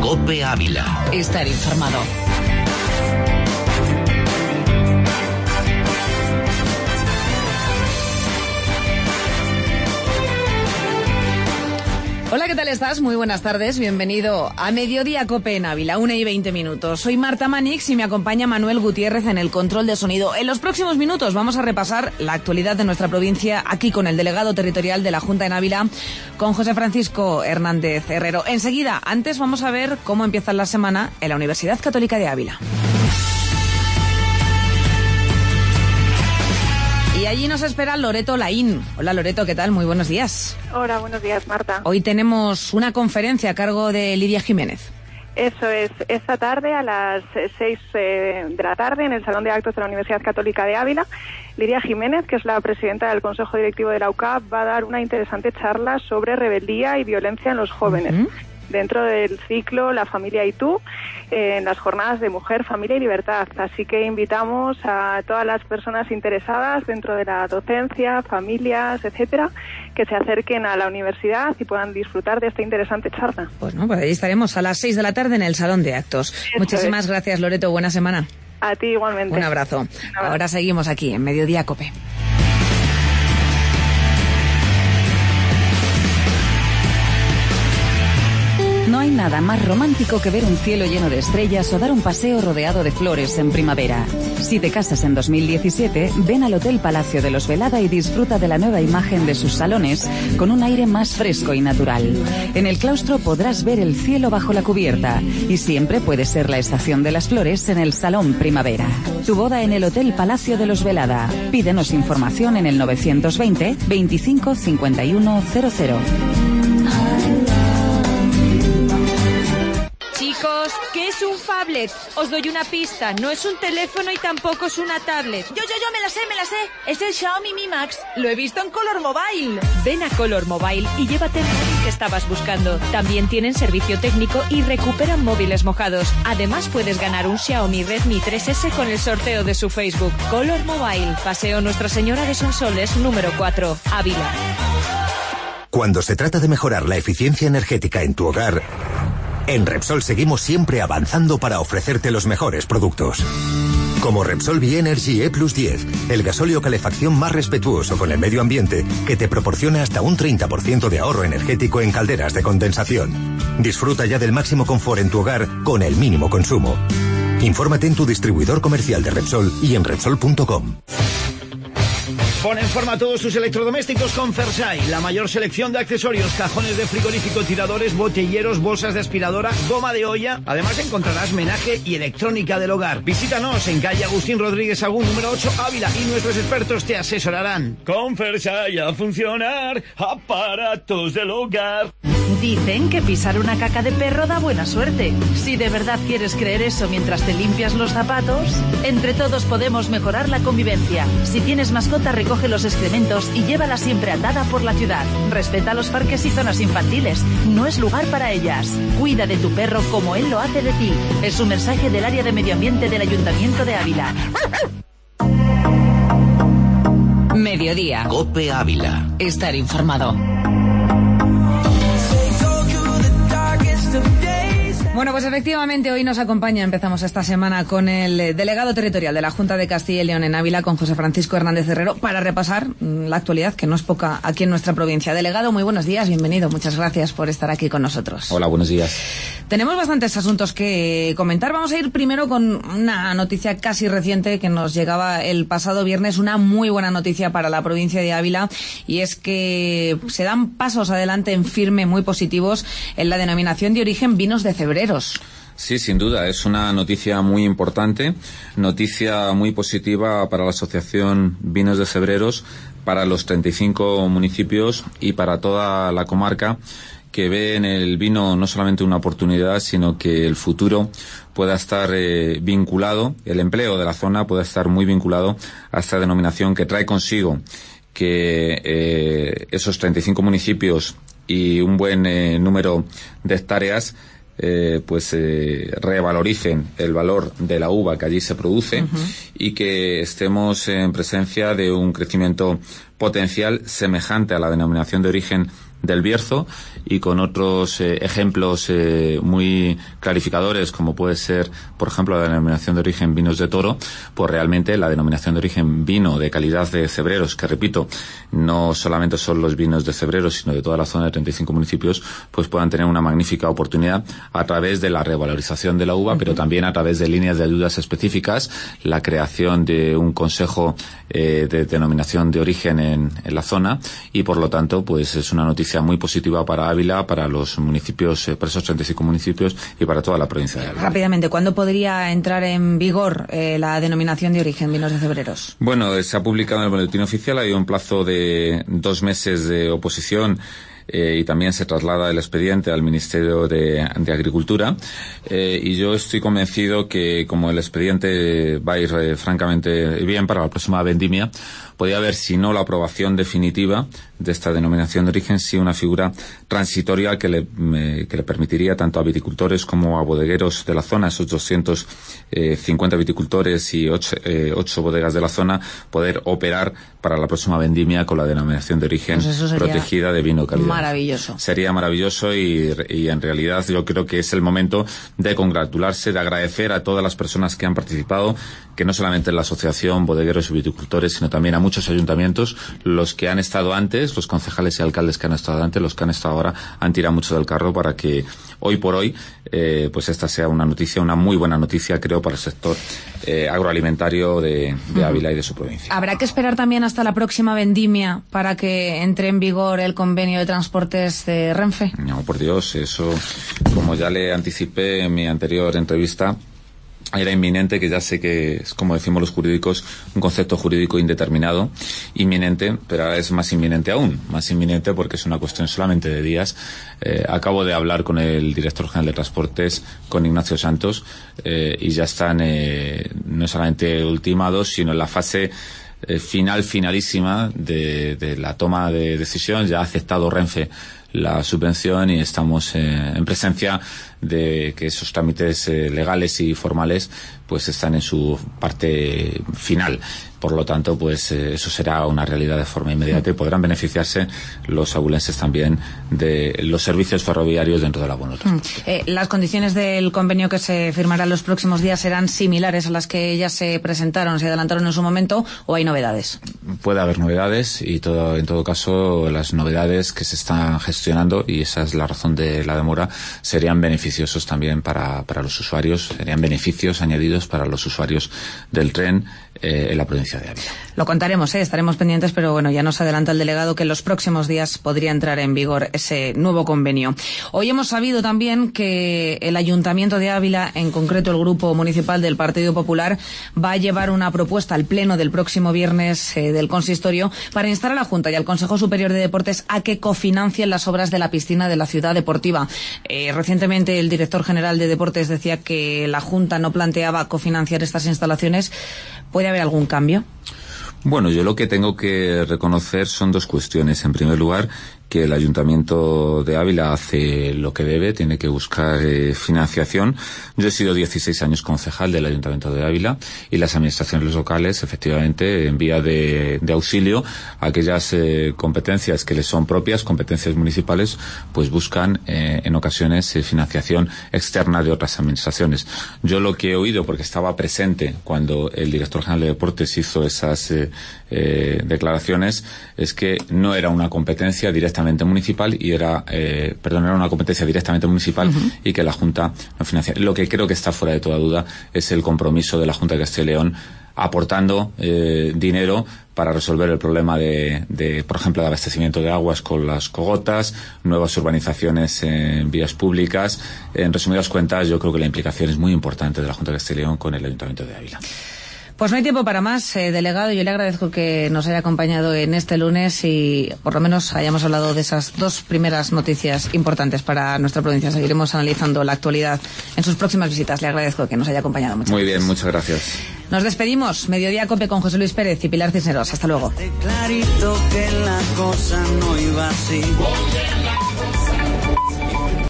COPE Ávila. Estar informado. Hola, ¿qué tal estás? Muy buenas tardes, bienvenido a Mediodía COPE en Ávila, 1:20. Soy Marta Manix y me acompaña Manuel Gutiérrez en el control de sonido. En los próximos minutos vamos a repasar la actualidad de nuestra provincia aquí con el delegado territorial de la Junta en Ávila, con José Francisco Hernández Herrero. Enseguida, antes vamos a ver cómo empieza la semana en la Universidad Católica de Ávila. Y allí nos espera Loreto Laín. Hola Loreto, ¿qué tal? Muy buenos días. Hola, buenos días, Marta. Hoy tenemos una conferencia a cargo de Lidia Jiménez. Eso es, esta tarde a las 6 de la tarde en el Salón de Actos de la Universidad Católica de Ávila. Lidia Jiménez, que es la presidenta del Consejo Directivo de la UCAP, va a dar una interesante charla sobre rebeldía y violencia en los jóvenes. Dentro del ciclo La Familia y Tú, en las jornadas de Mujer, Familia y Libertad. Así que invitamos a todas las personas interesadas dentro de la docencia, familias, etcétera, que se acerquen a la universidad y puedan disfrutar de esta interesante charla. Bueno, pues ahí estaremos a las 6 de la tarde en el Salón de Actos. Muchísimas gracias, Loreto. Buena semana. A ti igualmente. Un abrazo. Ahora seguimos aquí en Mediodía COPE. No hay nada más romántico que ver un cielo lleno de estrellas o dar un paseo rodeado de flores en primavera. Si te casas en 2017, ven al Hotel Palacio de los Velada y disfruta de la nueva imagen de sus salones con un aire más fresco y natural. En el claustro podrás ver el cielo bajo la cubierta y siempre puede ser la estación de las flores en el Salón Primavera. Tu boda en el Hotel Palacio de los Velada. Pídenos información en el 920 25 51 00. Chicos, ¿qué es un phablet? Os doy una pista, no es un teléfono y tampoco es una tablet. Yo, me la sé. Es el Xiaomi Mi Max. Lo he visto en Color Mobile. Ven a Color Mobile y llévate el móvil que estabas buscando. También tienen servicio técnico y recuperan móviles mojados. Además, puedes ganar un Xiaomi Redmi 3S con el sorteo de su Facebook. Color Mobile, Paseo Nuestra Señora de Sonsoles, número 4, Ávila. Cuando se trata de mejorar la eficiencia energética en tu hogar, en Repsol seguimos siempre avanzando para ofrecerte los mejores productos. Como Repsol B-Energy E+10, el gasóleo calefacción más respetuoso con el medio ambiente que te proporciona hasta un 30% de ahorro energético en calderas de condensación. Disfruta ya del máximo confort en tu hogar con el mínimo consumo. Infórmate en tu distribuidor comercial de Repsol y en Repsol.com. Pon en forma todos tus electrodomésticos con Fersay. La mayor selección de accesorios, cajones de frigorífico, tiradores, botelleros, bolsas de aspiradora, goma de olla. Además encontrarás menaje y electrónica del hogar. Visítanos en calle Agustín Rodríguez Agún, número 8, Ávila, y nuestros expertos te asesorarán. Con Fersay a funcionar, aparatos del hogar. Dicen que pisar una caca de perro da buena suerte. Si de verdad quieres creer eso mientras te limpias los zapatos, entre todos podemos mejorar la convivencia. Si tienes mascota, recoge los excrementos y llévala siempre atada por la ciudad. Respeta los parques y zonas infantiles. No es lugar para ellas. Cuida de tu perro como él lo hace de ti. Es un mensaje del área de medio ambiente del Ayuntamiento de Ávila. Mediodía. COPE Ávila. Estar informado. Bueno, pues efectivamente hoy nos acompaña, empezamos esta semana con el delegado territorial de la Junta de Castilla y León en Ávila, con José Francisco Hernández Herrero, para repasar la actualidad, que no es poca aquí en nuestra provincia. Delegado, muy buenos días, bienvenido, muchas gracias por estar aquí con nosotros. Hola, buenos días. Tenemos bastantes asuntos que comentar. Vamos a ir primero con una noticia casi reciente que nos llegaba el pasado viernes, una muy buena noticia para la provincia de Ávila, y es que se dan pasos adelante en firme muy positivos en la denominación de origen vinos de Cebreros. Sí, sin duda, es una noticia muy importante, noticia muy positiva para la Asociación Vinos de Cebreros, para los 35 municipios y para toda la comarca, que ve en el vino no solamente una oportunidad, sino que el futuro pueda estar vinculado, el empleo de la zona pueda estar muy vinculado a esta denominación que trae consigo que esos 35 municipios y un buen número de hectáreas revaloricen el valor de la uva que allí se produce y que estemos en presencia de un crecimiento potencial semejante a la denominación de origen del Bierzo, y con otros ejemplos muy clarificadores, como puede ser, por ejemplo, la denominación de origen vinos de Toro, pues realmente la denominación de origen vino de calidad de Cebreros, que repito, no solamente son los vinos de Cebreros, sino de toda la zona de 35 municipios, pues puedan tener una magnífica oportunidad a través de la revalorización de la uva, pero también a través de líneas de ayudas específicas, la creación de un consejo de denominación de origen en la zona, y por lo tanto pues es una noticia muy positiva para Ávila, para los municipios, para esos 35 municipios y para toda la provincia de Ávila. Rápidamente, ¿cuándo podría entrar en vigor la denominación de origen vinos de Cebreros? Bueno, se ha publicado en el boletín oficial, hay un plazo de 2 meses de oposición, y también se traslada el expediente al Ministerio de Agricultura, y yo estoy convencido que como el expediente va a ir francamente bien para la próxima vendimia, podría haber, si no la aprobación definitiva de esta denominación de origen, sí una figura transitoria que le permitiría tanto a viticultores como a bodegueros de la zona, esos 250 viticultores y 8 bodegas de la zona, poder operar para la próxima vendimia con la denominación de origen protegida de vino de calidad. Maravilloso. Sería maravilloso, y en realidad yo creo que es el momento de congratularse, de agradecer a todas las personas que han participado, que no solamente en la asociación bodegueros y viticultores, sino también a muchos ayuntamientos, los que han estado antes, los concejales y alcaldes que han estado antes, los que han estado ahora, han tirado mucho del carro para que hoy por hoy pues esta sea una noticia, una muy buena noticia, creo, para el sector agroalimentario de Ávila y de su provincia. ¿Habrá que esperar también hasta la próxima vendimia para que entre en vigor el convenio de transportes de Renfe? No, por Dios, eso, como ya le anticipé en mi anterior entrevista, era inminente, que ya sé que es, como decimos los jurídicos, un concepto jurídico indeterminado, inminente, pero ahora es más inminente aún, más inminente porque es una cuestión solamente de días. Acabo de hablar con el director general de Transportes, con Ignacio Santos, y ya están no solamente ultimados, sino en la fase finalísima de la toma de decisión. Ya ha aceptado Renfe la subvención y estamos en presencia de que esos trámites legales y formales pues están en su parte final. Por lo tanto, pues eso será una realidad de forma inmediata y podrán beneficiarse los abulenses también de los servicios ferroviarios dentro de la Bono Transporte. ¿Las condiciones del convenio que se firmará en los próximos días serán similares a las que ya se presentaron, se adelantaron en su momento, o hay novedades? Puede haber novedades, y en todo caso las novedades que se están gestionando, y esa es la razón de la demora, serían beneficiosos también para los usuarios, serían beneficios añadidos para los usuarios del tren en la provincia de Ávila. Lo contaremos, estaremos pendientes, pero bueno, ya nos adelanta el delegado que en los próximos días podría entrar en vigor ese nuevo convenio. Hoy hemos sabido también que el Ayuntamiento de Ávila, en concreto el Grupo Municipal del Partido Popular, va a llevar una propuesta al Pleno del próximo viernes del Consistorio para instar a la Junta y al Consejo Superior de Deportes a que cofinancien las obras de la piscina de la ciudad deportiva. Recientemente el director general de Deportes decía que la Junta no planteaba cofinanciar estas instalaciones. ¿Puede haber algún cambio? Bueno, yo lo que tengo que reconocer son dos cuestiones. En primer lugar, que el Ayuntamiento de Ávila hace lo que debe, tiene que buscar financiación. Yo he sido 16 años concejal del Ayuntamiento de Ávila, y las administraciones locales, efectivamente, en vía de auxilio a aquellas competencias que les son propias, competencias municipales, pues buscan en ocasiones financiación externa de otras administraciones. Yo lo que he oído, porque estaba presente cuando el director general de Deportes hizo esas declaraciones, es que no era una competencia directamente municipal y era una competencia directamente municipal, y que la Junta no financia. Lo que creo que está fuera de toda duda es el compromiso de la Junta de Castilla y León aportando dinero para resolver el problema de, por ejemplo, de abastecimiento de aguas con las cogotas, nuevas urbanizaciones en vías públicas. En resumidas cuentas, yo creo que la implicación es muy importante de la Junta de Castilla y León con el Ayuntamiento de Ávila. Pues no hay tiempo para más, delegado. Yo le agradezco que nos haya acompañado en este lunes y por lo menos hayamos hablado de esas dos primeras noticias importantes para nuestra provincia. Seguiremos analizando la actualidad en sus próximas visitas. Le agradezco que nos haya acompañado. Muy bien, muchas gracias. Nos despedimos. Mediodía Cope con José Luis Pérez y Pilar Cisneros. Hasta luego. Clarito que la cosa no iba así.